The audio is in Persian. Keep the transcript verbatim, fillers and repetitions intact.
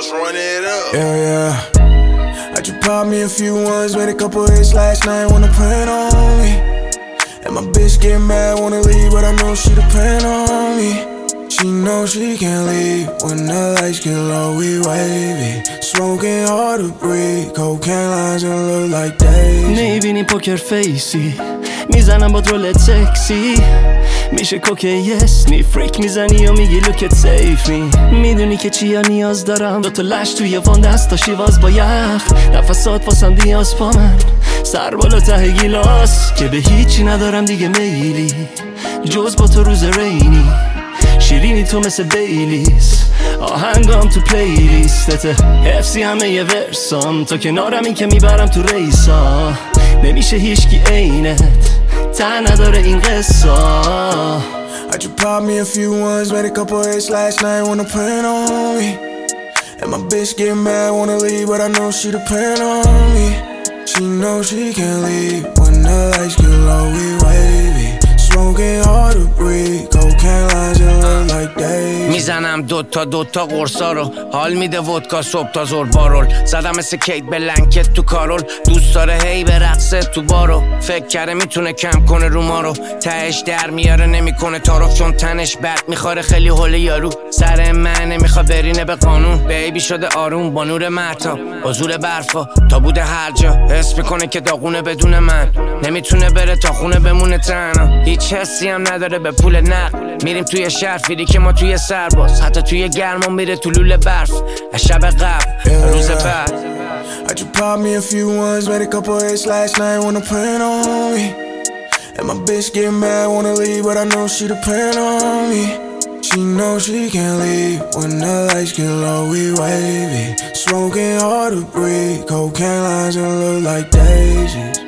Let's run it up. Yeah, yeah. I just popped me a few ones, made a couple hits last night, wanna plan on me. And my bitch get mad, wanna leave, but I know she depend on me. She knows she can't leave when the lights get low, we wavy. Smoking hard to breathe, cocaine lines and look like daisy. میبینی پوکر فیسی میزنم با رولت سکسی میشه کوکی اسنی فریک میزنی و میگی لوکت سیف می میدونی که چیا نیاز دارم دوتا لش توی وان دستا شیواز با یخ نفسات واسم دیاز پا من سر بالا ته گیلاس که به هیچی ندارم دیگه میلی جز با تو روز رینی شیرینی تو مثل بیلیز آهنگام تو پلیلیستت حفظی همه یه ورسام تا کنارم این که میبرم تو ریسا نمیشه هیچکی عینت ته نداره این قصه. I just popped me a few ones, made a couple hits last night, wanna plan on me. And my bitch get mad, wanna leave, but I know she depend on me. She knows she can't leave when the lights get low, we wavy. Smoking hard to breathe, cocaine lines and look like daisy. میزنم دوتا دوتا قرصا رو حال میده ودکا صبح تا زور بارول زدم مثل کیت بلنکت تو کارول دوست داره هی به رقصه تو بارو فکر کرده میتونه کم کنه رو ما رو تهش در میاره نمیکنه تعارف چون تنش بد میخوره خیلی حوله یارو سر من نمیخوا برینه به قانون بیبی شده آروم با نور مهتاب با زور برفا تا بوده هر جا حس میکنه که داغونه بدون من نمیتونه بره تا خونه بمونه تنها هیچ حسی هم نداره به پول نقد میریم توی شهر فیری که ما توی سرباز حتی توی گرما میره تو لوله برف از شب قبل روز بعد. I just popped me a few ones, made a couple hits last night, wanna plan on me. And my bitch get mad, wanna leave, but I know she depend on me. She knows she can't leave when the lights get low, we wavy. Smoking hard to breathe, cocaine lines and look like daisies.